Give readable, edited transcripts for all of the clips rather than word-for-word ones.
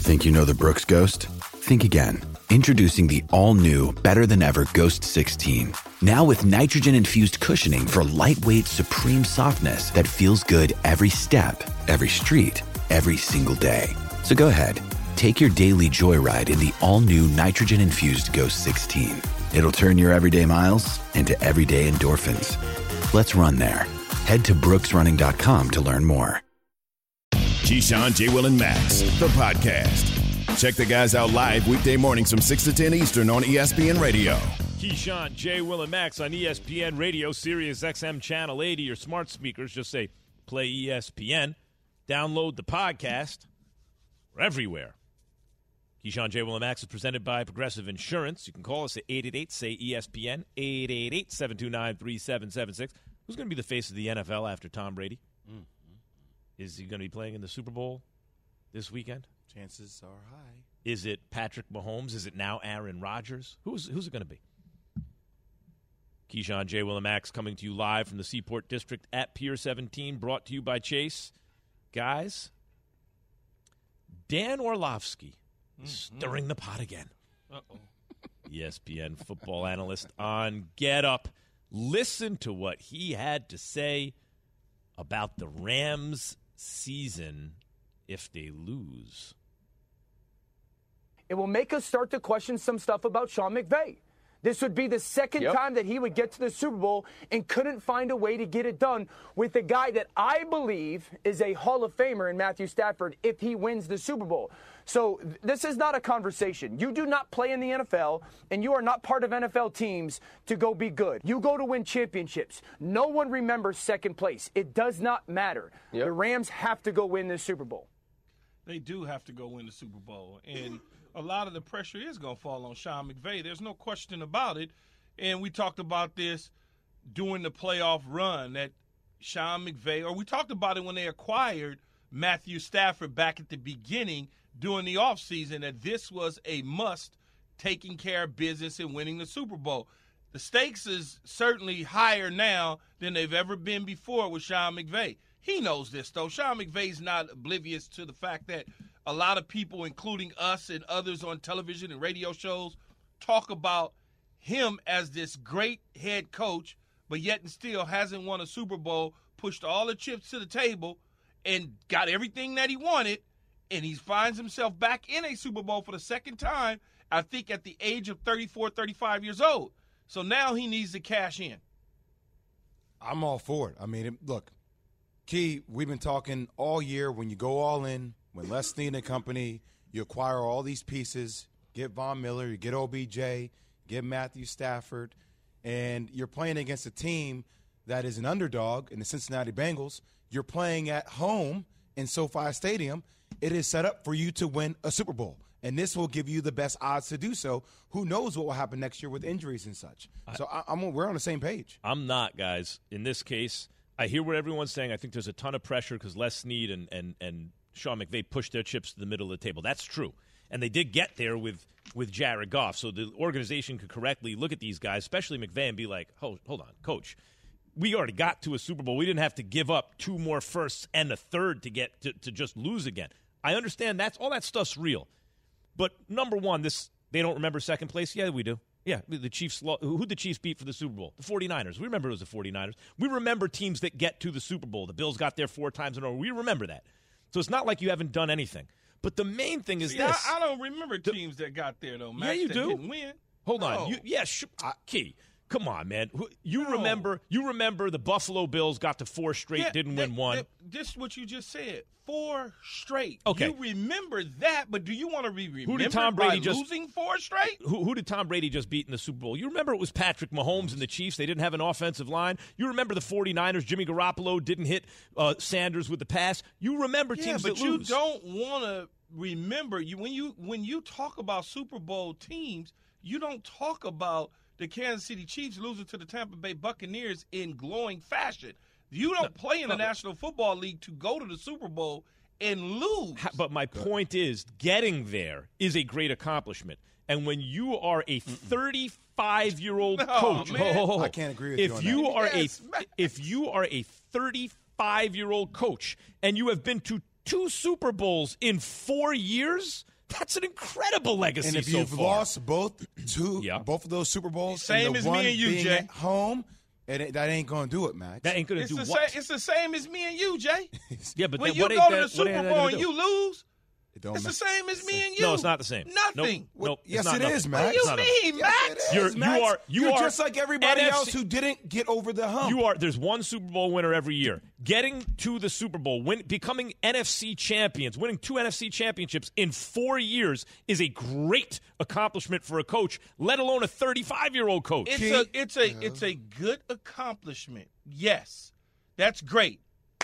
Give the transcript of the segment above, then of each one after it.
Think you know the Brooks Ghost? Think again. Introducing the all-new, better-than-ever Ghost 16. Now with nitrogen-infused cushioning for lightweight, supreme softness that feels good every step, every street, every single day. So go ahead, take your daily joyride in the all-new nitrogen-infused Ghost 16. It'll turn your everyday miles into everyday endorphins. Let's run there. Head to brooksrunning.com to learn more. Keyshawn, J. Will, and Max, the podcast. Check the guys out live weekday mornings from 6 to 10 Eastern on ESPN Radio. Keyshawn, J. Will, and Max on ESPN Radio, Sirius XM Channel 80. Your smart speakers just say, play ESPN. Download the podcast. We're everywhere. Keyshawn, J. Will, and Max is presented by Progressive Insurance. You can call us at 888-SAY-ESPN, 888-729-3776. Who's going to be the face of the NFL after Tom Brady? Is he going to be playing in the Super Bowl this weekend? Chances are high. Is it Patrick Mahomes? Is it now Aaron Rodgers? Who's it going to be? Keyshawn, J. Will, and Max coming to you live from the Seaport District at Pier 17, brought to you by Chase. Guys, Dan Orlovsky is stirring the pot again. Uh-oh. ESPN football analyst on Get Up. Listen to what he had to say about the Rams' season if they lose. It will make us start to question some stuff about Sean McVay. This would be the second time that he would get to the Super Bowl and couldn't find a way to get it done with a guy that I believe is a Hall of Famer in Matthew Stafford if he wins the Super Bowl. So this is not a conversation. You do not play in the NFL, and you are not part of NFL teams to go be good. You go to win championships. No one remembers second place. It does not matter. The Rams have to go win this Super Bowl. They do have to go win the Super Bowl, and a lot of the pressure is going to fall on Sean McVay. There's no question about it, and we talked about this during the playoff run that Sean McVay, or we talked about it when they acquired Matthew Stafford back at the beginning during the offseason, that this was a must, taking care of business and winning the Super Bowl. The stakes is certainly higher now than they've ever been before with Sean McVay. He knows this, though. Sean McVay's not oblivious to the fact that a lot of people, including us and others on television and radio shows, talk about him as this great head coach, but yet and still hasn't won a Super Bowl, pushed all the chips to the table, and got everything that he wanted, and he finds himself back in a Super Bowl for the second time, I think at the age of 34, 35 years old. So now he needs to cash in. I'm all for it. I mean, look, Key, we've been talking all year, when you go all in, when Les Snead and company, you acquire all these pieces, get Von Miller, you get OBJ, get Matthew Stafford, and you're playing against a team that is an underdog in the Cincinnati Bengals. You're playing at home in SoFi Stadium. It is set up for you to win a Super Bowl, and this will give you the best odds to do so. Who knows what will happen next year with injuries and such. So we're on the same page. I'm not, guys. In this case, I hear what everyone's saying. I think there's a ton of pressure because Les Snead and Sean McVay pushed their chips to the middle of the table. That's true. And they did get there with Jared Goff. So the organization could correctly look at these guys, especially McVay, and be like, hold on, coach. We already got to a Super Bowl. We didn't have to give up 2 more firsts and a third to get to just lose again. I understand all that stuff's real. But number one, they don't remember second place? Yeah, we do. Yeah, the Chiefs. Who'd the Chiefs beat for the Super Bowl? The 49ers. We remember it was the 49ers. We remember teams that get to the Super Bowl. The Bills got there 4 times in a row. We remember that. So it's not like you haven't done anything. But the main thing is this. I don't remember teams that got there, though, Max, yeah, you that do. didn't win. Hold on. Key. Come on, man. You remember the Buffalo Bills got to 4 straight, didn't win 1. This is what you just said. 4 straight. Okay. You remember that, but do you want to be remembered losing 4 straight? Who did Tom Brady just beat in the Super Bowl? You remember it was Patrick Mahomes and the Chiefs. They didn't have an offensive line. You remember the 49ers. Jimmy Garoppolo didn't hit Sanders with the pass. You remember teams that lose. Yeah, but you don't want to remember. When you talk about Super Bowl teams, you don't talk about the Kansas City Chiefs losing to the Tampa Bay Buccaneers in glowing fashion. You don't play in the National Football League to go to the Super Bowl and lose. But my point is, getting there is a great accomplishment. And when you are a 35-year-old coach, I can't agree with you on that. If you are a 35-year-old coach and you have been to 2 Super Bowls in 4 years, That's an incredible legacy. And if so you've far. lost both of those Super Bowls, Same and the as one me and you, being Jay. at home, that ain't going to do it, Max. That ain't going to do what? It's the same as me and you, Jay. Yeah, but when then you what go ain't to that, the what Super ain't that Bowl gonna and do? you lose, It don't it's the matter. same as me and you. No, it's not the same. Nothing. Nope, Yes, it's not it is, nothing. Max. What do you It's not mean, Yes, Max? it is, You're- Max. you You're are just like everybody NFC else who didn't get over the hump. There's one Super Bowl winner every year. Getting to the Super Bowl, becoming NFC champions, winning 2 NFC championships in 4 years is a great accomplishment for a coach, let alone a 35-year-old coach. It's a good accomplishment. Yes, that's great.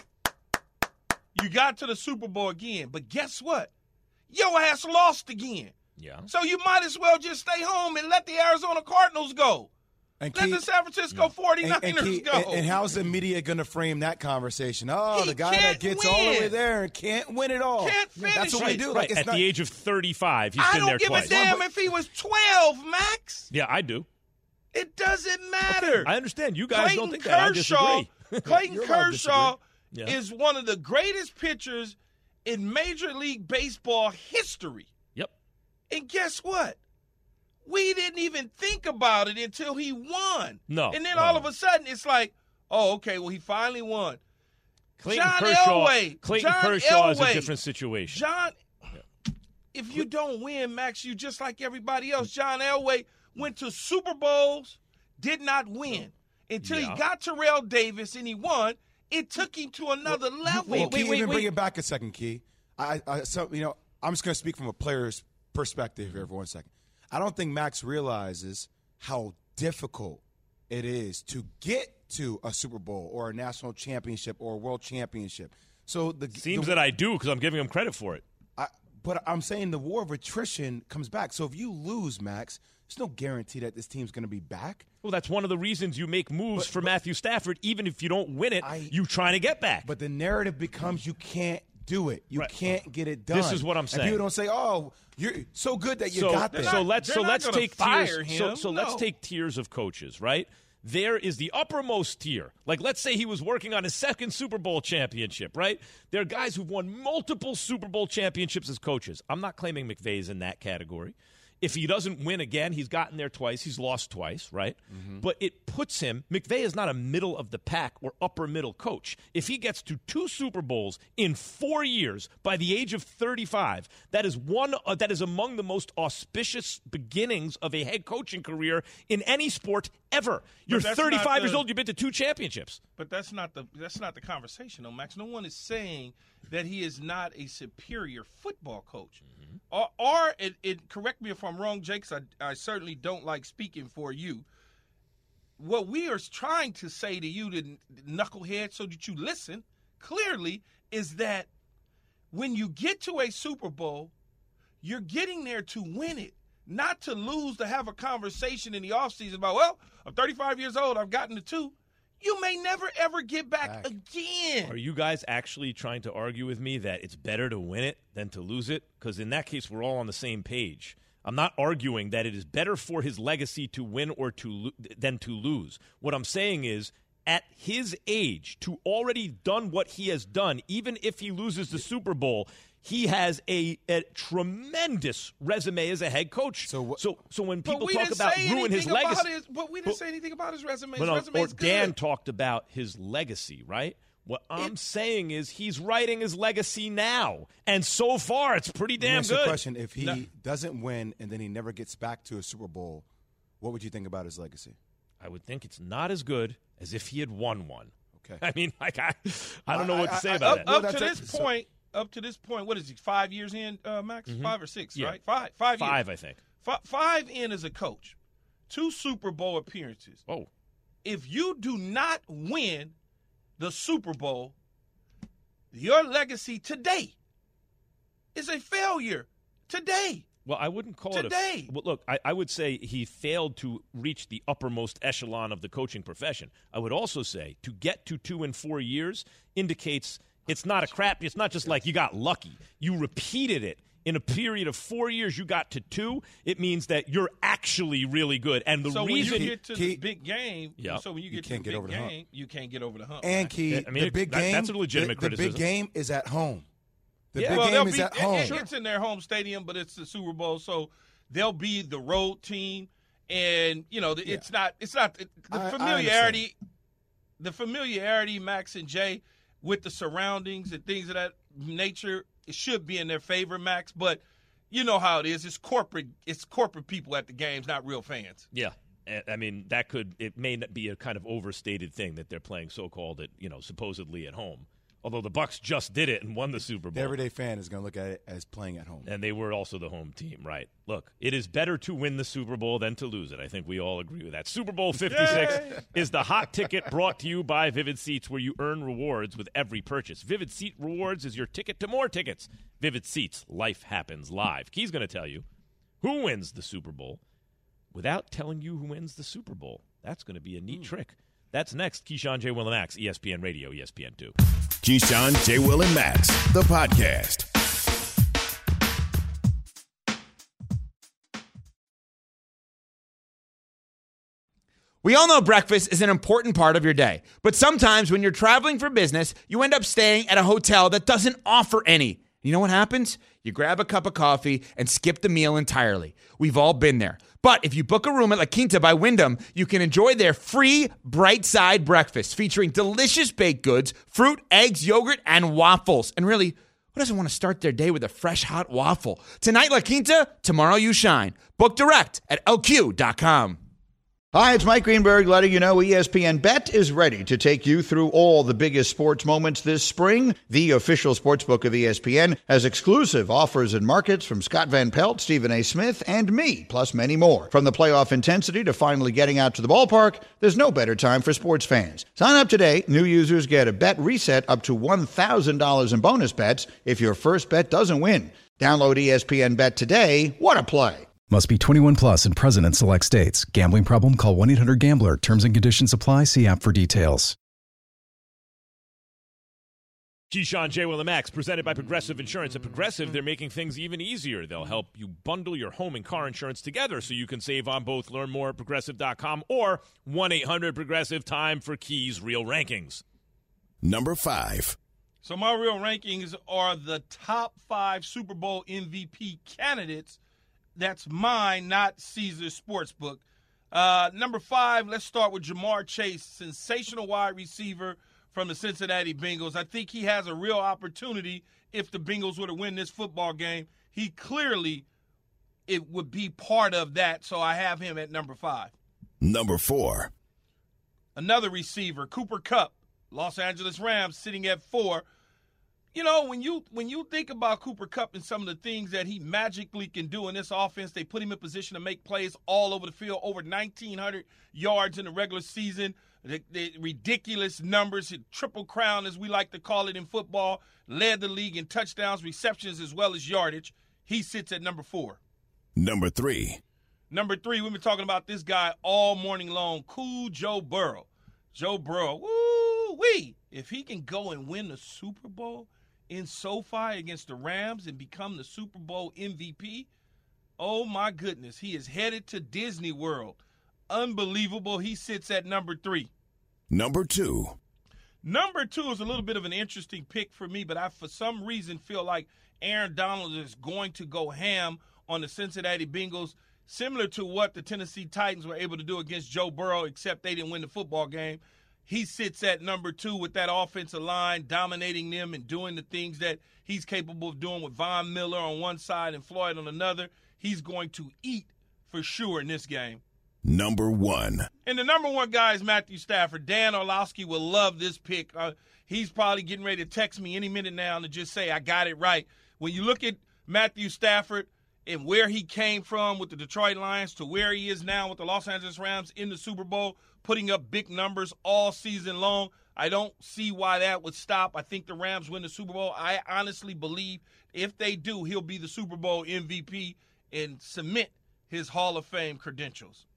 You got to the Super Bowl again, but guess what? Your ass lost again. Yeah. So you might as well just stay home and let the Arizona Cardinals go. And Let the San Francisco 49ers go. And how's the media going to frame that conversation? Oh, He the guy that can't gets all the way win. there and can't win it all. Can't finish That's what we it. do. Right. Like, it's At not, the age of 35, he's I been there don't give twice. a damn if he was 12, Max. Yeah, I do. It doesn't matter. I understand. You guys don't Clayton think that. I Kershaw, disagree. Clayton You're allowed to Kershaw disagree. Yeah. is one of the greatest pitchers in Major League Baseball history. Yep. And guess what? We didn't even think about it until he won. No. And then all of a sudden, it's like, oh, okay, well, he finally won. Clayton John Kershaw, Elway. Clayton John Kershaw is a Elway. different situation. If you don't win, Max, you just like everybody else. John Elway went to Super Bowls, did not win. Until he got Terrell Davis and he won, it took him to another level. Well, Key, even bring it back a second, Key. I'm just going to speak from a player's perspective here for 1 second. I don't think Max realizes how difficult it is to get to a Super Bowl or a national championship or a world championship. So Seems that I do because I'm giving him credit for it. But I'm saying the war of attrition comes back. So if you lose, Max, there's no guarantee that this team's going to be back. Well, that's one of the reasons you make moves for Matthew Stafford. Even if you don't win it, you're trying to get back. But the narrative becomes you can't do it. You can't get it done. This is what I'm saying. And people don't say, "Oh, you're so good that you got there." So let's take tiers. him. So let's take tiers of coaches, right? There is the uppermost tier. Like, let's say he was working on his second Super Bowl championship, right? There are guys who've won multiple Super Bowl championships as coaches. I'm not claiming McVay's in that category. If he doesn't win again, he's gotten there twice. He's lost twice, right? Mm-hmm. But it puts him – McVay is not a middle-of-the-pack or upper-middle coach. If he gets to 2 Super Bowls in 4 years by the age of 35, that is among the most auspicious beginnings of a head coaching career in any sport ever. You're 35 years old. You've been to 2 championships. But that's not the conversation, though, Max. No one is saying that he is not a superior football coach. Mm-hmm. Correct me if I'm wrong, Jake, 'cause I certainly don't like speaking for you. What we are trying to say to you, the knucklehead, so that you listen clearly, is that when you get to a Super Bowl, you're getting there to win it, not to lose, to have a conversation in the offseason about, well, I'm 35 years old, I've gotten to 2. You may never, ever get back again. Are you guys actually trying to argue with me that it's better to win it than to lose it? Because in that case, we're all on the same page. I'm not arguing that it is better for his legacy to win or than to lose. What I'm saying is, at his age, to already done what he has done, even if he loses the Super Bowl, he has a tremendous resume as a head coach. So when people talk about ruin his legacy, but we didn't say anything about his resume. His resume is good. Dan good. talked about his legacy, right? What I'm saying is he's writing his legacy now, and so far it's pretty damn good. The question: if he doesn't win and then he never gets back to a Super Bowl, what would you think about his legacy? I would think it's not as good as if he had won one. Okay. I mean, like I don't know what to say about that. Up to this point, what is he? 5 years in, Max? Mm-hmm. 5 or 6, yeah. right? 5 years. 5, I think. 5 in as a coach, 2 Super Bowl appearances. Oh, if you do not win the Super Bowl, your legacy today is a failure. Today. Well, I wouldn't call Today. it well, look, I would say he failed to reach the uppermost echelon of the coaching profession. I would also say to get to 2 in 4 years indicates it's not a crap. It's not just like you got lucky. You repeated it. In a period of 4 years, you got to 2. It means that you're actually really good. And the reason when you get to the big game, so when you get to the big game, you can't get over the hump. And Key, I mean, the big game, that's a legitimate criticism. The big game is at home. The big game is at home. It's in their home stadium, but it's the Super Bowl, so they'll be the road team. And it's not the familiarity. The familiarity, Max and Jay, with the surroundings and things of that nature, it should be in their favor, Max. But you know how it is. It's corporate people at the games, not real fans. Yeah. I mean, it may not be a kind of overstated thing that they're playing so-called supposedly at home. Although the Bucs just did it and won the Super Bowl. The everyday fan is going to look at it as playing at home. And they were also the home team, right? Look, it is better to win the Super Bowl than to lose it. I think we all agree with that. Super Bowl 56 is the hot ticket brought to you by Vivid Seats, where you earn rewards with every purchase. Vivid Seat Rewards is your ticket to more tickets. Vivid Seats, life happens live. Key's going to tell you who wins the Super Bowl without telling you who wins the Super Bowl. That's going to be a neat trick. That's next. Keyshawn, J. Will, and Max, ESPN Radio, ESPN2. Keyshawn, J. Will, and Max, the podcast. We all know breakfast is an important part of your day, but sometimes when you're traveling for business, you end up staying at a hotel that doesn't offer any. You know what happens? You grab a cup of coffee and skip the meal entirely. We've all been there. But if you book a room at La Quinta by Wyndham, you can enjoy their free Bright Side breakfast featuring delicious baked goods, fruit, eggs, yogurt, and waffles. And really, who doesn't want to start their day with a fresh, hot waffle? Tonight, La Quinta, tomorrow you shine. Book direct at LQ.com. Hi, it's Mike Greenberg letting you know ESPN Bet is ready to take you through all the biggest sports moments this spring. The official sportsbook of ESPN has exclusive offers and markets from Scott Van Pelt, Stephen A. Smith, and me, plus many more. From the playoff intensity to finally getting out to the ballpark, there's no better time for sports fans. Sign up today. New users get a bet reset up to $1,000 in bonus bets if your first bet doesn't win. Download ESPN Bet today. What a play. Must be 21 plus and present in select states. Gambling problem? Call 1-800-GAMBLER. Terms and conditions apply. See app for details. Keyshawn, J. Will, and Max, presented by Progressive Insurance. At Progressive, they're making things even easier. They'll help you bundle your home and car insurance together so you can save on both. Learn more at Progressive.com or 1-800-PROGRESSIVE. Time for Key's Real Rankings. Number 5. So my real rankings are the top 5 Super Bowl MVP candidates. That's mine, not Caesars Sportsbook. Number 5, let's start with Jamar Chase, sensational wide receiver from the Cincinnati Bengals. I think he has a real opportunity if the Bengals were to win this football game. He clearly it would be part of that, so I have him at number 5. Number 4. Another receiver, Cooper Kupp, Los Angeles Rams, sitting at 4. You know, when you think about Cooper Kupp and some of the things that he magically can do in this offense, they put him in position to make plays all over the field, over 1,900 yards in the regular season, the ridiculous numbers, triple crown as we like to call it in football, led the league in touchdowns, receptions, as well as yardage. He sits at number 4. Number 3. Number 3, we've been talking about this guy all morning long, cool Joe Burrow. Joe Burrow, woo-wee. If he can go and win the Super Bowl in SoFi against the Rams and become the Super Bowl MVP, oh my goodness, he is headed to Disney World. Unbelievable. He sits at number 3. Number 2. Number 2 is a little bit of an interesting pick for me, but I, for some reason, feel like Aaron Donald is going to go ham on the Cincinnati Bengals, similar to what the Tennessee Titans were able to do against Joe Burrow, except they didn't win the football game. He sits at number 2 with that offensive line, dominating them and doing the things that he's capable of doing with Von Miller on one side and Floyd on another. He's going to eat for sure in this game. Number 1. And the number 1 guy is Matthew Stafford. Dan Orlovsky will love this pick. He's probably getting ready to text me any minute now and just say, I got it right. When you look at Matthew Stafford and where he came from with the Detroit Lions to where he is now with the Los Angeles Rams in the Super Bowl, putting up big numbers all season long, I don't see why that would stop. I think the Rams win the Super Bowl. I honestly believe if they do, he'll be the Super Bowl MVP and cement his Hall of Fame credentials.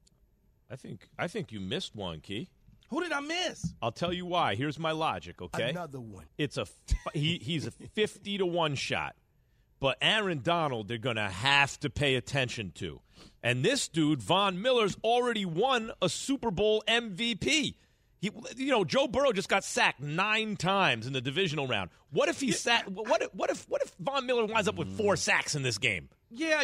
I think you missed one, Key. Who did I miss? I'll tell you why. Here's my logic, okay? Another one. It's he's a 50-1 shot. But Aaron Donald, they're going to have to pay attention to. And this dude, Von Miller's already won a Super Bowl MVP. Joe Burrow just got sacked 9 times in the divisional round. What if he What if Von Miller winds up with 4 sacks in this game? Yeah,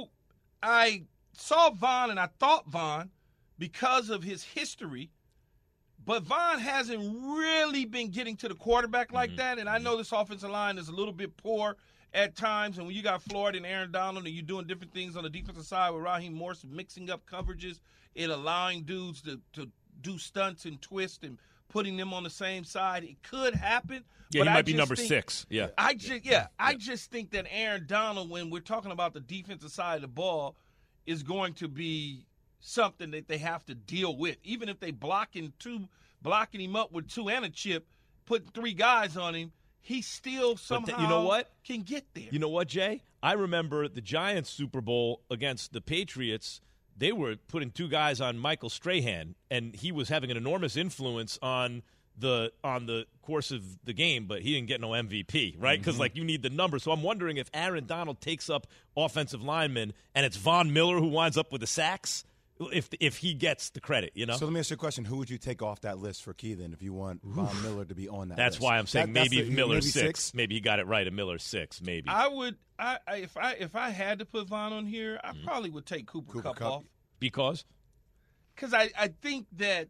I saw Von and I thought Von because of his history, but Von hasn't really been getting to the quarterback like that. And I know this offensive line is a little bit poor at times. And when you got Floyd and Aaron Donald and you're doing different things on the defensive side with Raheem Morris mixing up coverages and allowing dudes to do stunts and twists and putting them on the same side, it could happen. Yeah, but he might be number 6. Yeah. I just think that Aaron Donald, when we're talking about the defensive side of the ball, is going to be something that they have to deal with. Even if they blocking him up with 2 and a chip, putting 3 guys on him, he still somehow can get there. You know what, Jay? I remember the Giants Super Bowl against the Patriots. They were putting 2 guys on Michael Strahan, and he was having an enormous influence on the course of the game, but he didn't get no MVP, right? Because, you need the numbers. So I'm wondering if Aaron Donald takes up offensive linemen and it's Von Miller who winds up with the sacks, if he gets the credit, So let me ask you a question. Who would you take off that list for Key then if you want Von Miller to be on that That's list? why I'm saying maybe Miller's 6. Maybe he got it right at Miller's 6, maybe. I would if I had to put Von on here, I probably would take Cooper Kupp off. Because? Because I think that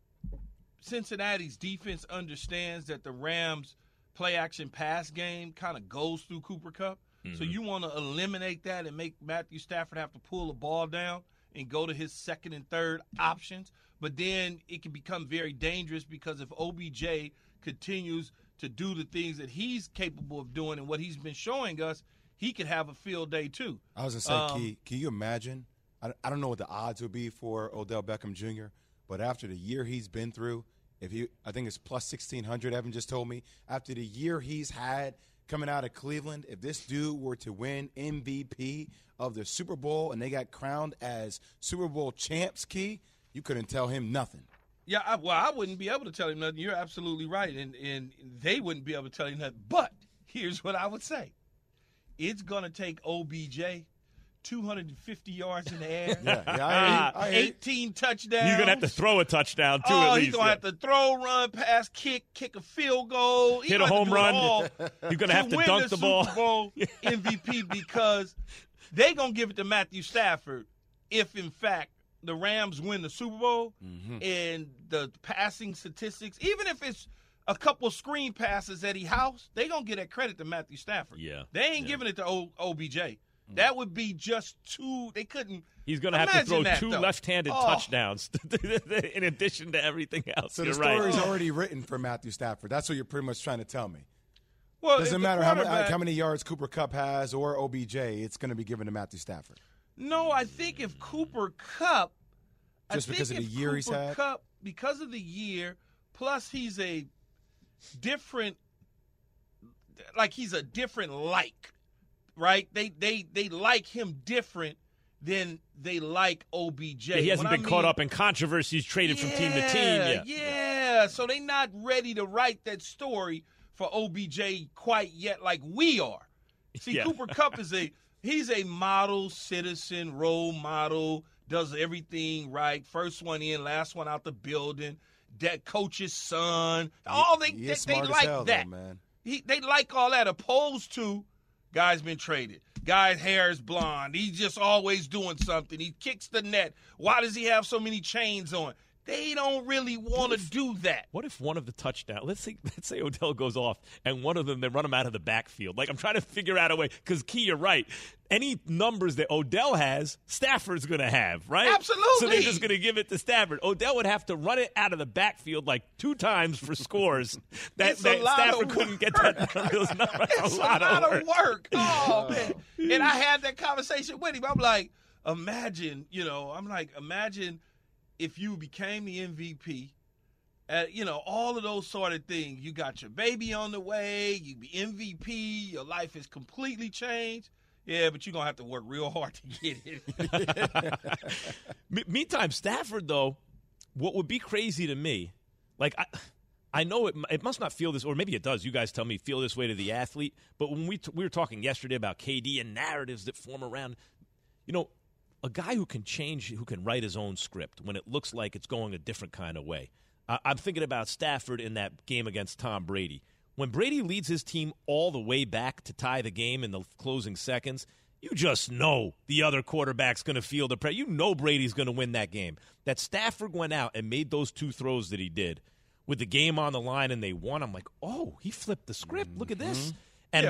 Cincinnati's defense understands that the Rams' play-action pass game kind of goes through Cooper Kupp. So you want to eliminate that and make Matthew Stafford have to pull the ball down and go to his second and third options. But then it can become very dangerous because if OBJ continues to do the things that he's capable of doing and what he's been showing us, he could have a field day too. I was going to say, Key, can you imagine? I don't know what the odds would be for Odell Beckham Jr., but after the year he's been through, I think it's plus 1,600, Evan just told me. After the year he's had coming out of Cleveland, if this dude were to win MVP of the Super Bowl and they got crowned as Super Bowl champs, Key, you couldn't tell him nothing. Yeah, I wouldn't be able to tell him nothing. You're absolutely right, and they wouldn't be able to tell him nothing. But here's what I would say. It's going to take OBJ 250 yards in the air, I 18 touchdowns. You're going to have to throw a touchdown, too, at least. He's going to have to throw, run, pass, kick a field goal. Hit a home run. You're going to have to dunk the ball. Super Bowl MVP because they're going to give it to Matthew Stafford if, in fact, the Rams win the Super Bowl and the passing statistics, even if it's a couple screen passes that he housed, they're going to get that credit to Matthew Stafford. Yeah. They ain't giving it to OBJ. That would be just 2. They couldn't. He's going to have to throw 2 left-handed touchdowns in addition to everything else. So You're the right. story's already written for Matthew Stafford. That's what you're pretty much trying to tell me. Well, doesn't matter how many yards Cooper Kupp has or OBJ, it's going to be given to Matthew Stafford. No, I think if Cooper Kupp, just because of the year he's had, because of the year, plus he's a different, he's a different right? They like him different than they like OBJ. Yeah, he hasn't been caught up in controversies, traded from team to team. Yeah, so they're not ready to write that story for OBJ quite yet like we are. See, Cooper Kupp he's a model citizen, role model, does everything right. First one in, last one out the building. That coach's son. They like hell, that. Though, man. They like all that, opposed to guy's been traded. Guy's hair is blonde. He's just always doing something. He kicks the net. Why does he have so many chains on? They don't really want to do that. What if one of the touchdowns, let's say Odell goes off and one of them, they run him out of the backfield. I'm trying to figure out a way, because Key, you're right. Any numbers that Odell has, Stafford's going to have, right? Absolutely. So they're just going to give it to Stafford. Odell would have to run it out of the backfield 2 times for scores. that Stafford couldn't get those numbers. It's a lot of work. Oh, man. And I had that conversation with him. I'm like, imagine if you became the MVP, all of those sort of things. You got your baby on the way, you be MVP, your life is completely changed. Yeah, but you're going to have to work real hard to get it. Meantime, Stafford, though, what would be crazy to me, I know it must not feel this, or maybe it does. You guys tell me feel this way to the athlete. But when we were talking yesterday about KD and narratives that form around, a guy who can write his own script when it looks like it's going a different kind of way. I'm thinking about Stafford in that game against Tom Brady. When Brady leads his team all the way back to tie the game in the closing seconds, you just know the other quarterback's going to feel the pressure. You know Brady's going to win that game. That Stafford went out and made those 2 throws that he did with the game on the line and they won. I'm like, oh, he flipped the script. Look at this. And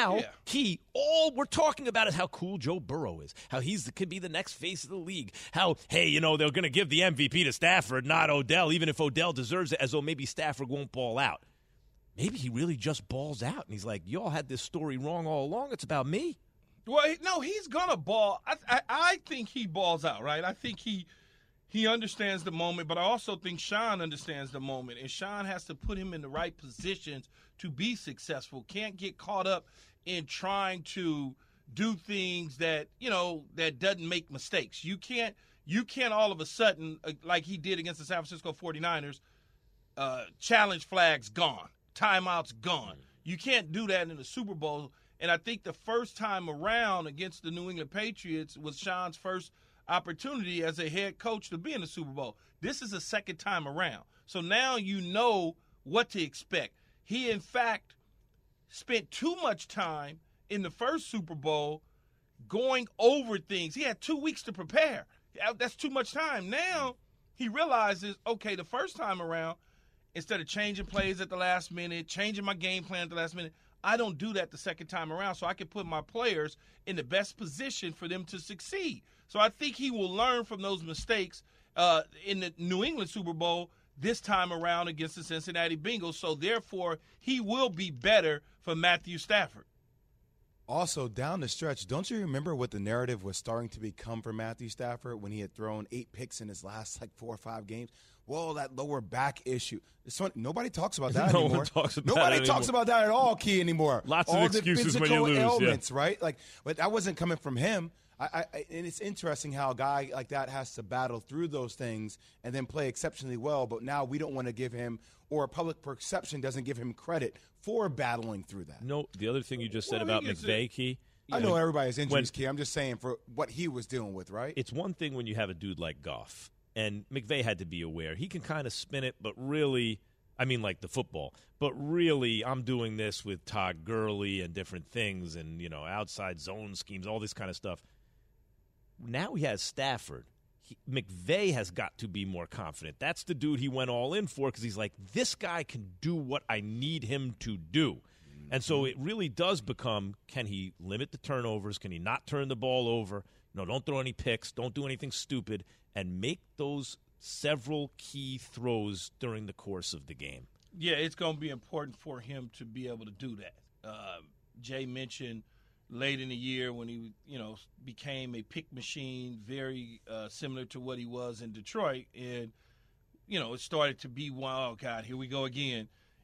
all we're talking about is how cool Joe Burrow is, how could be the next face of the league, how, hey, they're going to give the MVP to Stafford, not Odell, even if Odell deserves it, as though maybe Stafford won't ball out. Maybe he really just balls out, and he's like, y'all had this story wrong all along. It's about me. Well, no, he's going to ball. I think he balls out, right? I think he understands the moment, but I also think Sean understands the moment, and Sean has to put him in the right positions to be successful. Can't get caught up in trying to do things that, that doesn't make mistakes. You can't all of a sudden, like he did against the San Francisco 49ers, challenge flags gone, timeouts gone. You can't do that in the Super Bowl. And I think the first time around against the New England Patriots was Sean's first opportunity as a head coach to be in the Super Bowl. This is the second time around. So now you know what to expect. He, in fact, spent too much time in the first Super Bowl going over things. He had 2 weeks to prepare. That's too much time. Now he realizes, okay, the first time around, instead of changing plays at the last minute, changing my game plan at the last minute, I don't do that the second time around, so I can put my players in the best position for them to succeed. So I think he will learn from those mistakes in the New England Super Bowl this time around against the Cincinnati Bengals. So, therefore, he will be better for Matthew Stafford. Also, down the stretch, don't you remember what the narrative was starting to become for Matthew Stafford when he had thrown 8 picks in his last, 4 or 5 games? Well, that lower back issue. Nobody talks about that anymore. Nobody talks about that at all, Key, anymore. Lots of excuses when you lose. Ailments, right? But that wasn't coming from him. And it's interesting how a guy like that has to battle through those things and then play exceptionally well. But now we don't want to give him, or public perception doesn't give him credit for battling through that. No, the other thing you just said about McVay, Key. I know everybody has injuries, Key. I'm just saying for what he was dealing with, right? It's one thing when you have a dude like Goff. And McVay had to be aware. He can kind of spin it, but really, I mean like the football, but really I'm doing this with Todd Gurley and different things and, outside zone schemes, all this kind of stuff. Now he has Stafford. McVay has got to be more confident. That's the dude he went all in for because he's like, this guy can do what I need him to do. And so it really does become, can he limit the turnovers? Can he not turn the ball over? Don't throw any picks. Don't do anything stupid. And make those several key throws during the course of the game. Yeah, it's going to be important for him to be able to do that. Jay mentioned late in the year when he, became a pick machine, very similar to what he was in Detroit. And, it started to be, oh, God, here we go again.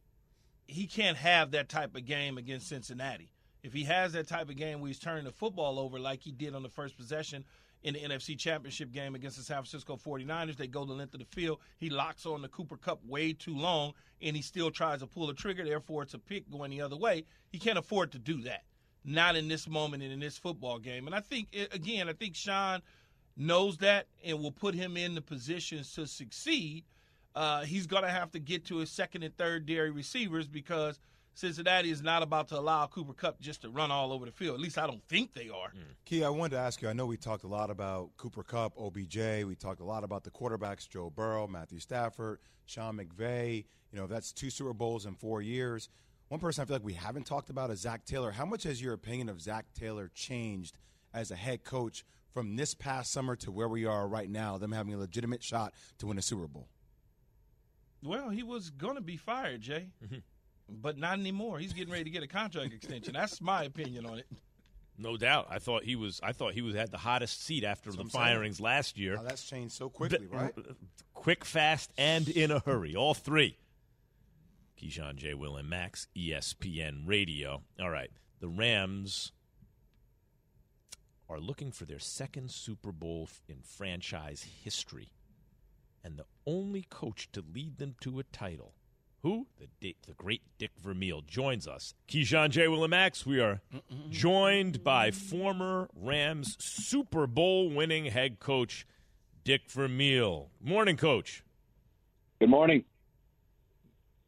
He can't have that type of game against Cincinnati. If he has that type of game where he's turning the football over like he did on the first possession in the NFC Championship game against the San Francisco 49ers, they go the length of the field. He locks on the Cooper Kupp way too long, and he still tries to pull the trigger. Therefore, it's a pick going the other way. He can't afford to do that, not in this moment and in this football game. And I think, I think Sean knows that and will put him in the positions to succeed. He's going to have to get to his second and third dairy receivers because Cincinnati is not about to allow Cooper Kupp just to run all over the field. At least I don't think they are. Key, I wanted to ask you, I know we talked a lot about Cooper Kupp, OBJ. We talked a lot about the quarterbacks, Joe Burrow, Matthew Stafford, Sean McVay. That's 2 Super Bowls in 4 years. One person I feel like we haven't talked about is Zach Taylor. How much has your opinion of Zach Taylor changed as a head coach from this past summer to where we are right now, them having a legitimate shot to win a Super Bowl? Well, he was going to be fired, Jay. But not anymore. He's getting ready to get a contract extension. That's my opinion on it. No doubt. I thought he had the hottest seat after the firings last year. Now that's changed so quickly, right? Quick, fast, and in a hurry. All 3. Keyshawn, J. Will, and Max, ESPN Radio. All right. The Rams are looking for their second Super Bowl in franchise history. And the only coach to lead them to a title. Who? The great Dick Vermeil joins us. Keyshawn, J. Will, and Max, we are joined by former Rams Super Bowl winning head coach Dick Vermeil. Morning, Coach. Good morning.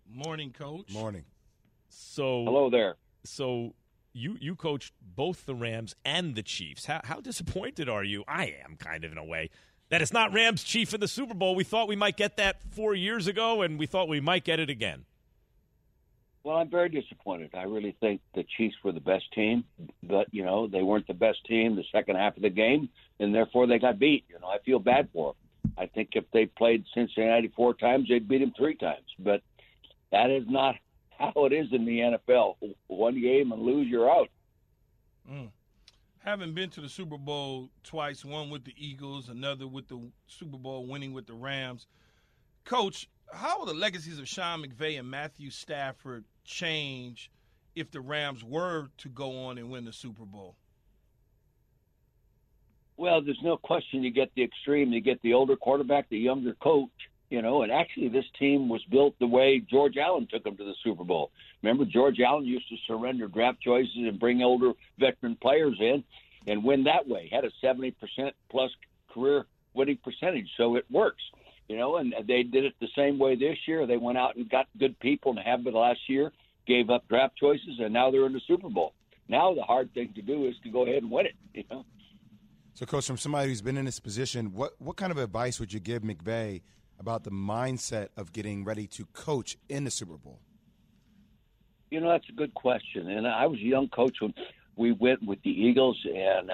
Morning, Coach. Morning. So hello there. So you coached both the Rams and the Chiefs. How disappointed are you? I am kind of in a way that it's not Rams Chief in the Super Bowl. We thought we might get that 4 years ago, and we thought we might get it again. Well, I'm very disappointed. I really think the Chiefs were the best team, but, they weren't the best team the second half of the game, and therefore they got beat. I feel bad for them. I think if they played Cincinnati 4 times, they'd beat them 3 times. But that is not how it is in the NFL. One game and lose, you're out. Having been to the Super Bowl twice, one with the Eagles, another with the Super Bowl winning with the Rams, Coach, how will the legacies of Sean McVay and Matthew Stafford change if the Rams were to go on and win the Super Bowl? Well, there's no question you get the extreme. You get the older quarterback, the younger coach, and actually this team was built the way George Allen took them to the Super Bowl. Remember, George Allen used to surrender draft choices and bring older veteran players in and win that way. Had a 70% plus career winning percentage, so it works. And they did it the same way this year. They went out and got good people and have been last year, gave up draft choices, and now they're in the Super Bowl. Now the hard thing to do is to go ahead and win it, So, Coach, from somebody who's been in this position, what kind of advice would you give McVay about the mindset of getting ready to coach in the Super Bowl? That's a good question. And I was a young coach when we went with the Eagles, and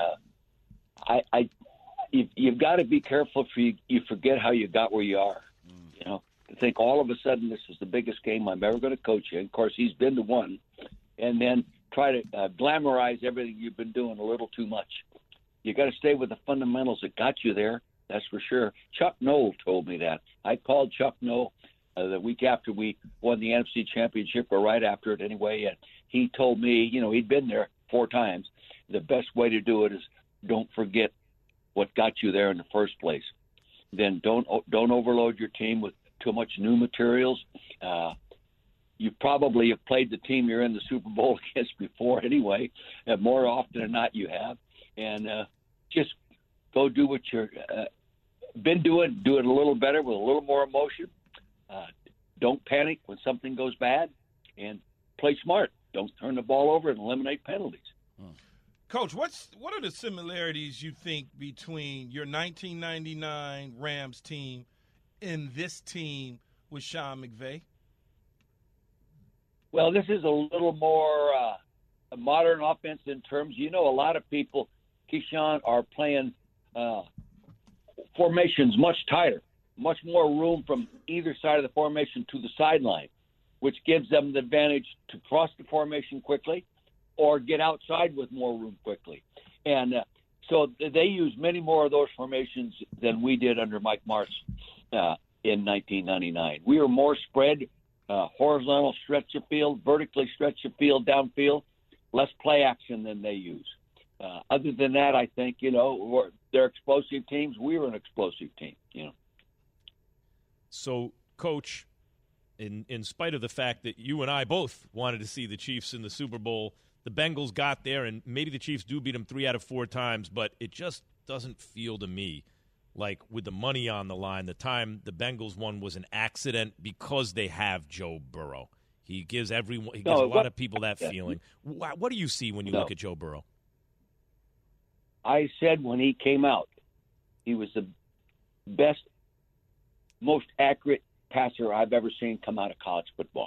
you've got to be careful if you forget how you got where you are. To think all of a sudden this is the biggest game I'm ever going to coach in. Of course, he's been to one, and then try to glamorize everything you've been doing a little too much. You got to stay with the fundamentals that got you there. That's for sure. Chuck Noll told me that. I called Chuck Noll the week after we won the NFC Championship, or right after it anyway, and he told me, he'd been there 4 times. The best way to do it is don't forget what got you there in the first place. Then don't overload your team with too much new materials. You probably have played the team you're in the Super Bowl against before anyway, and more often than not you have. And just go do what you're been doing. Do it a little better with a little more emotion. Don't panic when something goes bad, and play smart. Don't turn the ball over and eliminate penalties. Coach, what are the similarities you think between your 1999 Rams team and this team with Sean McVay? Well, this is a little more a modern offense in terms. A lot of people, Keyshawn, are playing formations much tighter, much more room from either side of the formation to the sideline, which gives them the advantage to cross the formation quickly or get outside with more room quickly. And so they use many more of those formations than we did under Mike Martz in 1999. We were more spread, horizontal stretch of field, vertically stretch of field downfield, less play action than they use. Other than that, I think, they're explosive teams. We were an explosive team, So, Coach, in spite of the fact that you and I both wanted to see the Chiefs in the Super Bowl, the Bengals got there, and maybe the Chiefs do beat them 3 out of 4 times, but it just doesn't feel to me like with the money on the line, the time the Bengals won was an accident because they have Joe Burrow. He gives a lot of people that feeling. What do you see when you look at Joe Burrow? I said when he came out, he was the best, most accurate passer I've ever seen come out of college football.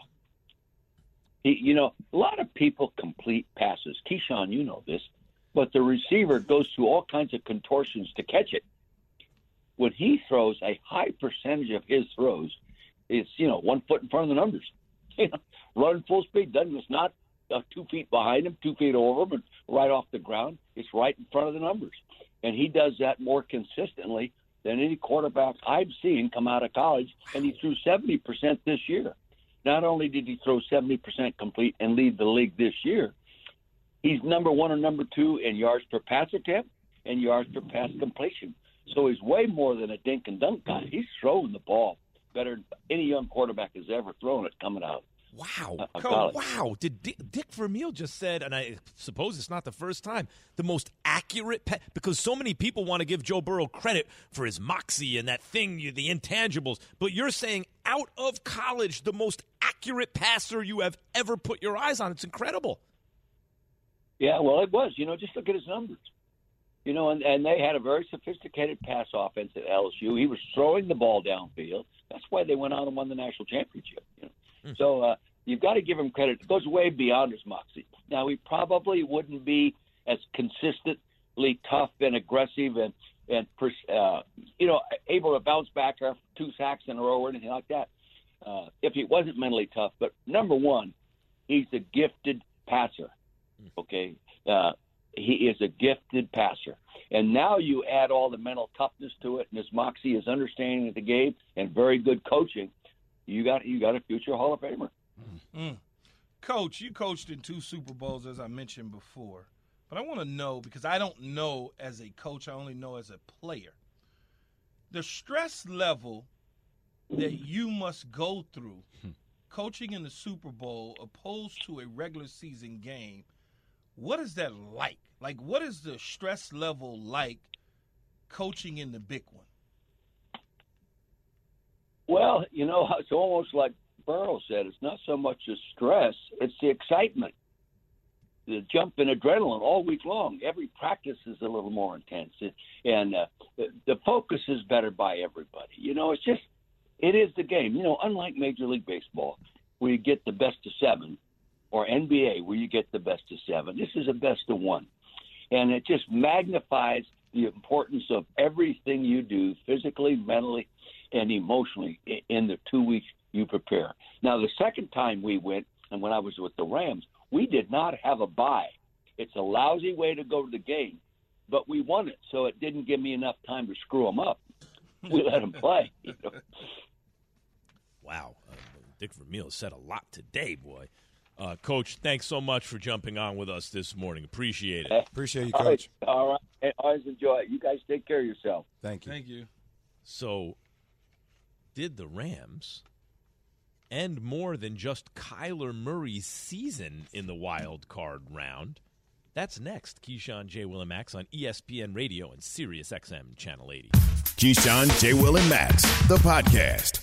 A lot of people complete passes. Keyshawn, you know this, but the receiver goes through all kinds of contortions to catch it. When he throws, a high percentage of his throws is, 1 foot in front of the numbers. Running full speed, it's not 2 feet behind him, 2 feet over him, and right off the ground. It's right in front of the numbers. And he does that more consistently than any quarterback I've seen come out of college, and he threw 70% this year. Not only did he throw 70% complete and lead the league this year, he's number 1 or number 2 in yards per pass attempt and yards per pass completion. So he's way more than a dink and dunk guy. He's throwing the ball better than any young quarterback has ever thrown it coming out. Wow. college. Wow. Did Dick Vermeil just said, and I suppose it's not the first time, the most accurate because so many people want to give Joe Burrow credit for his moxie and that thing, the intangibles. But you're saying out of college, the most accurate passer you have ever put your eyes on. It's incredible. Yeah, well, it was. Just look at his numbers. And they had a very sophisticated pass offense at LSU. He was throwing the ball downfield. That's why they went on and won the national championship. So you've got to give him credit. It goes way beyond his moxie. Now, he probably wouldn't be as consistently tough and aggressive and able to bounce back after 2 sacks in a row or anything like that if he wasn't mentally tough. But number one, he's a gifted passer. Okay, he is a gifted passer, and now you add all the mental toughness to it, and his moxie, his understanding of the game, and very good coaching. You got a future Hall of Famer. Coach, you coached in 2 Super Bowls, as I mentioned before, but I want to know, because I don't know as a coach, I only know as a player, the stress level that you must go through coaching in the Super Bowl opposed to a regular season game. What is that like? Like, what is the stress level like coaching in the big one? Well, it's almost like Burrow said. It's not so much the stress, it's the excitement, the jump in adrenaline all week long. Every practice is a little more intense, and the focus is better by everybody. It is the game. Unlike Major League Baseball, where you get the best of 7, or NBA, where you get the best of 7. This is a best of 1. And it just magnifies the importance of everything you do physically, mentally, and emotionally in the 2 weeks you prepare. Now, the second time we went, and when I was with the Rams, we did not have a bye. It's a lousy way to go to the game, but we won it, so it didn't give me enough time to screw them up. We let them play. Wow. Dick Vermeil said a lot today, boy. Coach, thanks so much for jumping on with us this morning. Appreciate it. Appreciate you, Coach. All right. Hey, always enjoy it. You guys take care of yourself. Thank you. Thank you. So, did the Rams end more than just Kyler Murray's season in the wild card round? That's next. Keyshawn, J. Will, and Max on ESPN Radio and Sirius XM Channel 80. Keyshawn, J. Will, and Max, the podcast.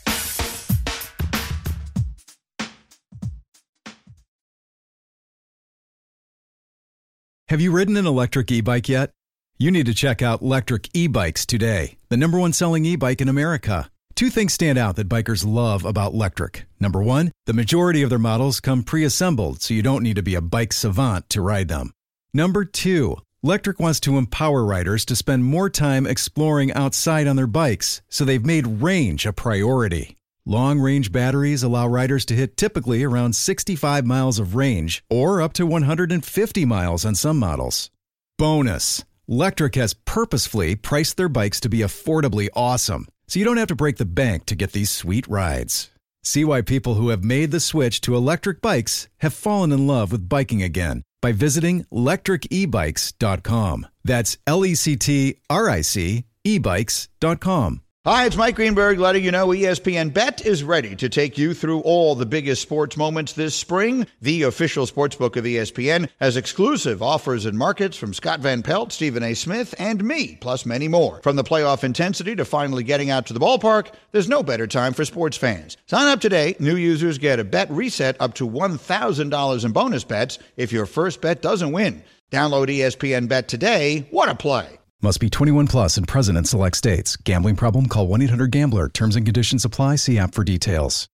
Have you ridden an electric e-bike yet? You need to check out Lectric E-Bikes today, the #1 selling e-bike in America. 2 things stand out that bikers love about Lectric. Number 1, the majority of their models come pre-assembled, so you don't need to be a bike savant to ride them. Number 2, Lectric wants to empower riders to spend more time exploring outside on their bikes, so they've made range a priority. Long-range batteries allow riders to hit typically around 65 miles of range or up to 150 miles on some models. Bonus, Lectric has purposefully priced their bikes to be affordably awesome, so you don't have to break the bank to get these sweet rides. See why people who have made the switch to electric bikes have fallen in love with biking again by visiting lectricebikes.com. That's LECTRIC ebikes.com. Hi, it's Mike Greenberg letting you know ESPN Bet is ready to take you through all the biggest sports moments this spring. The official sportsbook of ESPN has exclusive offers and markets from Scott Van Pelt, Stephen A. Smith, and me, plus many more. From the playoff intensity to finally getting out to the ballpark, there's no better time for sports fans. Sign up today. New users get a bet reset up to $1,000 in bonus bets if your first bet doesn't win. Download ESPN Bet today. What a play. Must be 21 plus and present in select states. Gambling problem? Call 1-800-GAMBLER. Terms and conditions apply. See app for details.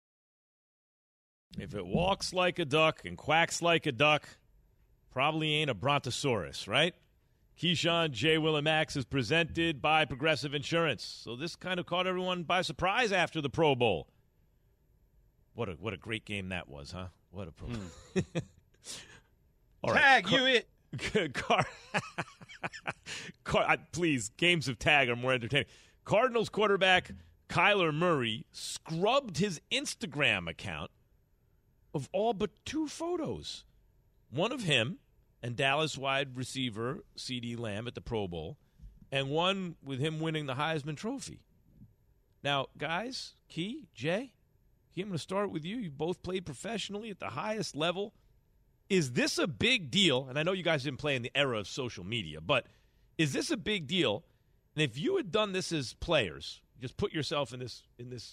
If it walks like a duck and quacks like a duck, probably ain't a brontosaurus, right? Keyshawn, J. Will, and Max is presented by Progressive Insurance. So this kind of caught everyone by surprise after the Pro Bowl. What a great game that was, huh? What a Pro Bowl. All right. Tag, you it. Please, games of tag are more entertaining. Cardinals quarterback Kyler Murray scrubbed his Instagram account of all but 2 photos. One of him and Dallas wide receiver CeeDee Lamb at the Pro Bowl, and one with him winning the Heisman Trophy. Now, guys, Key, Jay, Key, I'm going to start with you. You both played professionally at the highest level. Is this a big deal? And I know you guys didn't play in the era of social media, but is this a big deal? And if you had done this as players, just put yourself in this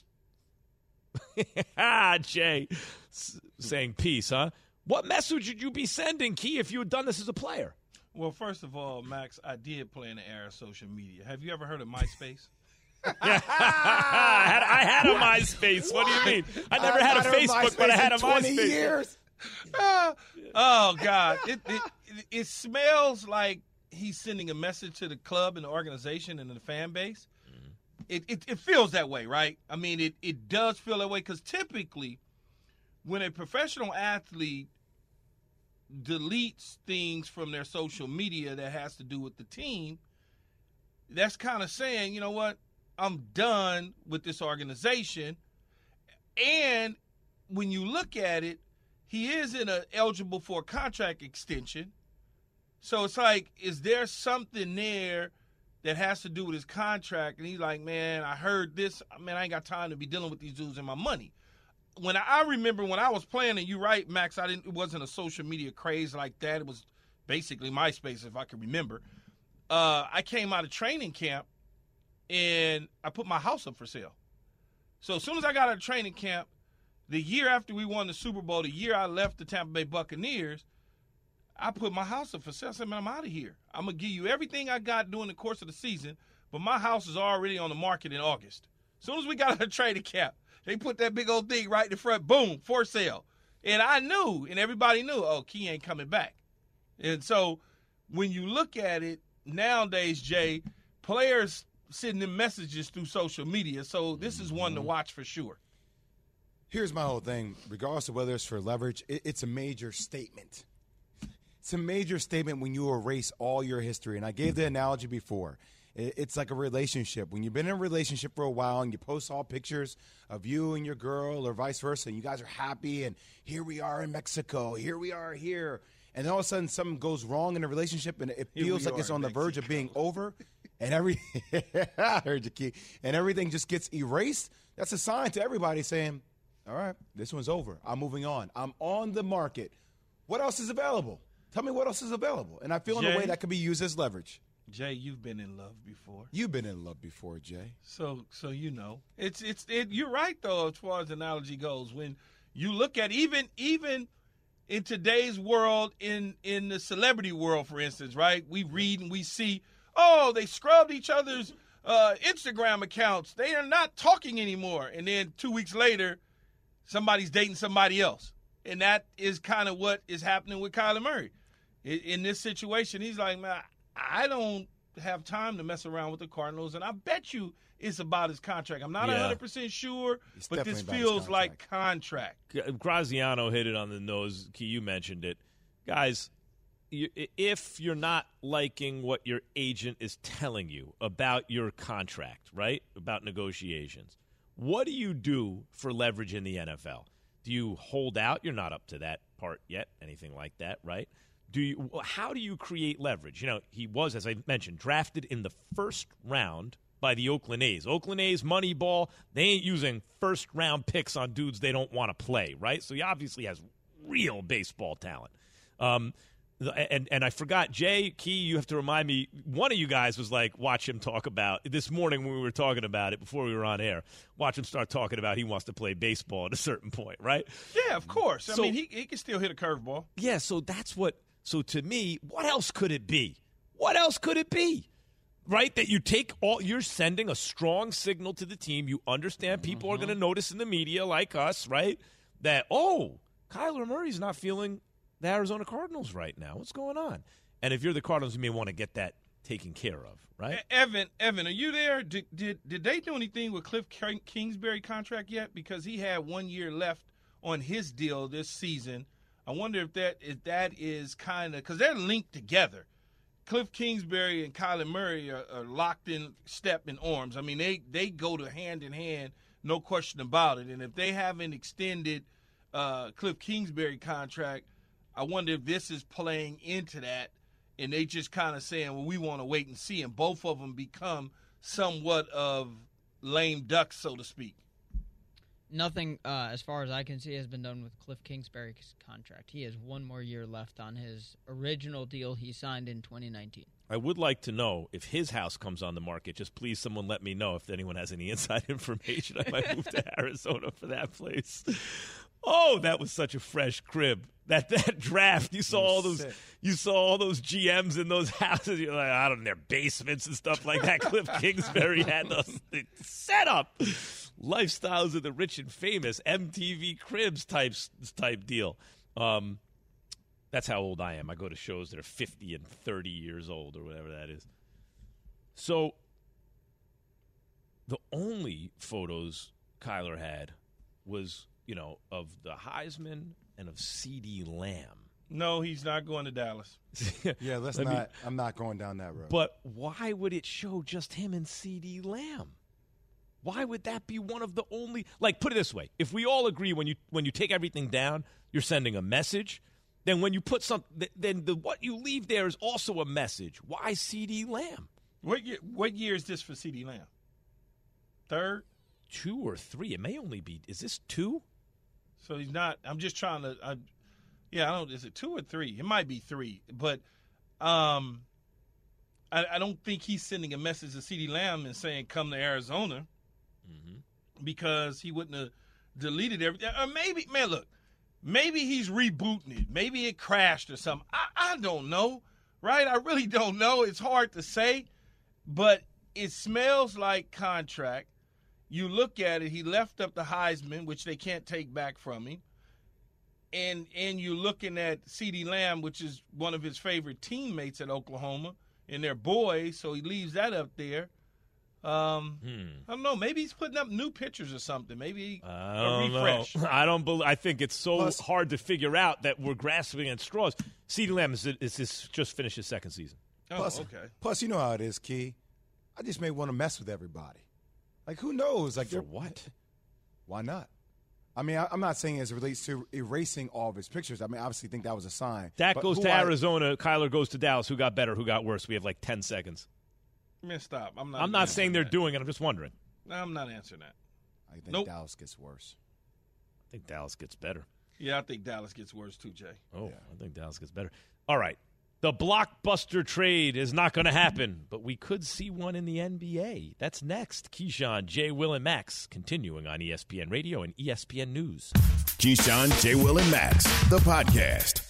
Jay saying peace, huh? What message would you be sending, Key, if you had done this as a player? Well, first of all, Max, I did play in the era of social media. Have you ever heard of MySpace? Yeah. I had a MySpace. What do you mean? I never had a Facebook, but I had a 20 MySpace. years. Oh, God. It smells like he's sending a message to the club and the organization and the fan base. It feels that way, right? I mean, it does feel that way because typically when a professional athlete deletes things from their social media that has to do with the team, that's kind of saying, you know what, I'm done with this organization. And when you look at it, he is eligible for a contract extension. So it's like, is there something there that has to do with his contract? And he's like, man, I heard this. Man, I ain't got time to be dealing with these dudes and my money. When I remember when I was playing, and you're right, Max, it wasn't a social media craze like that. It was basically MySpace, if I can remember. I came out of training camp, and I put my house up for sale. So as soon as I got out of training camp, the year after we won the Super Bowl, the year I left the Tampa Bay Buccaneers, I put my house up for sale. I said, man, I'm out of here. I'm going to give you everything I got during the course of the season, but my house is already on the market in August. As soon as we got out of training camp, they put that big old thing right in the front, boom, for sale. And I knew, and everybody knew, oh, Key ain't coming back. And so when you look at it nowadays, Jay, players sending them messages through social media. So this is one to watch for sure. Here's my whole thing. Regardless of whether it's for leverage, it's a major statement. It's a major statement when you erase all your history. And I gave the analogy before. It's like a relationship. When you've been in a relationship for a while and you post all pictures of you and your girl or vice versa, and you guys are happy, and here we are in Mexico, here we are here, and all of a sudden something goes wrong in the relationship and it feels like it's on the verge of being over, and I heard you, Key, and everything just gets erased, that's a sign to everybody saying, all right, this one's over. I'm moving on. I'm on the market. What else is available? Tell me what else is available. And I feel in a way that could be used as leverage. Jay, you've been in love before. You've been in love before, Jay. So you know. You're right, though, as far as analogy goes. When you look at even in today's world, in the celebrity world, for instance, right? We read and we see, oh, they scrubbed each other's Instagram accounts. They are not talking anymore. And then 2 weeks later, somebody's dating somebody else. And that is kind of what is happening with Kyler Murray. In this situation, he's like, man, I don't have time to mess around with the Cardinals, and I bet you it's about his contract. I'm not 100% sure, but this feels like contract. Graziano hit it on the nose. Key, you mentioned it. Guys, if you're not liking what your agent is telling you about your contract, right, about negotiations, what do you do for leverage in the NFL? Do you hold out? You're not up to that part yet, anything like that, right? How do you create leverage? You know, he was, as I mentioned, drafted in the first round by the Oakland A's. Oakland A's, Moneyball, they ain't using first-round picks on dudes they don't want to play, right? So he obviously has real baseball talent. And I forgot, Jay, Key, you have to remind me, one of you guys was like, watch him talk about, this morning when we were talking about it before we were on air, watch him start talking about he wants to play baseball at a certain point, right? Yeah, of course. I mean, he can still hit a curveball. Yeah, so so to me, what else could it be? What else could it be? Right? That you're sending a strong signal to the team. You understand people are going to notice in the media like us, right? That, Kyler Murray's not feeling the Arizona Cardinals right now. What's going on? And if you're the Cardinals, you may want to get that taken care of, right? Evan, are you there? Did they do anything with Cliff Kingsbury contract yet? Because he had 1 year left on his deal this season. I wonder if that is kind of – because they're linked together. Cliff Kingsbury and Kyler Murray are locked in step and arms. I mean, they go to hand in hand, no question about it. And if they haven't extended Cliff Kingsbury contract, I wonder if this is playing into that, and they just kind of saying, well, we want to wait and see, and both of them become somewhat of lame ducks, so to speak. Nothing, as far as I can see, has been done with Cliff Kingsbury's contract. He has one more year left on his original deal he signed in 2019. I would like to know if his house comes on the market. Just please, someone let me know if anyone has any inside information. I might move to Arizona for that place. Oh, that was such a fresh crib. That draft, you saw all those GMs in those houses. You're like, I don't know, their basements and stuff like that. Cliff Kingsbury had the setup. Lifestyles of the rich and famous, MTV Cribs type deal. That's how old I am. I go to shows that are 50 and 30 years old or whatever that is. So the only photos Kyler had was, of the Heisman and of CeeDee Lamb. No, he's not going to Dallas. Yeah, I'm not going down that road. But why would it show just him and CeeDee Lamb? Why would that be one of the only? Like, put it this way: if we all agree when you take everything down, you're sending a message. Then when you put what you leave there is also a message. Why CeeDee Lamb? What year is this for CeeDee Lamb? Third? 2 or 3? It may only be. Is this 2? So he's not. I'm just trying to. I don't. Is it 2 or 3? It might be 3, but I don't think he's sending a message to CeeDee Lamb and saying come to Arizona, because he wouldn't have deleted everything. Or maybe, man, look. Maybe he's rebooting it. Maybe it crashed or something. I don't know, right? I really don't know. It's hard to say, but it smells like contract. You look at it, he left up the Heisman, which they can't take back from him. And you're looking at CeeDee Lamb, which is one of his favorite teammates at Oklahoma, and they're boys, so he leaves that up there. I don't know. Maybe he's putting up new pictures or something. Maybe a refresh. I think it's so hard to figure out that we're grasping at straws. CeeDee Lamb is just finished his second season. Okay. Plus, you know how it is, Key. I just may want to mess with everybody. Like, who knows? Like, for what? Why not? I mean, I'm not saying as it relates to erasing all of his pictures. I mean, I obviously think that was a sign. Dak goes to Arizona. Kyler goes to Dallas. Who got better? Who got worse? We have like 10 seconds. Man, stop. I'm not saying they're doing it. I'm just wondering. I'm not answering that. I think Dallas gets worse. I think Dallas gets better. Yeah, I think Dallas gets worse too, Jay. Oh, yeah. I think Dallas gets better. All right. The blockbuster trade is not going to happen, but we could see one in the NBA. That's next. Keyshawn, J. Will, and Max, continuing on ESPN Radio and ESPN News. Keyshawn, J. Will, and Max, the podcast.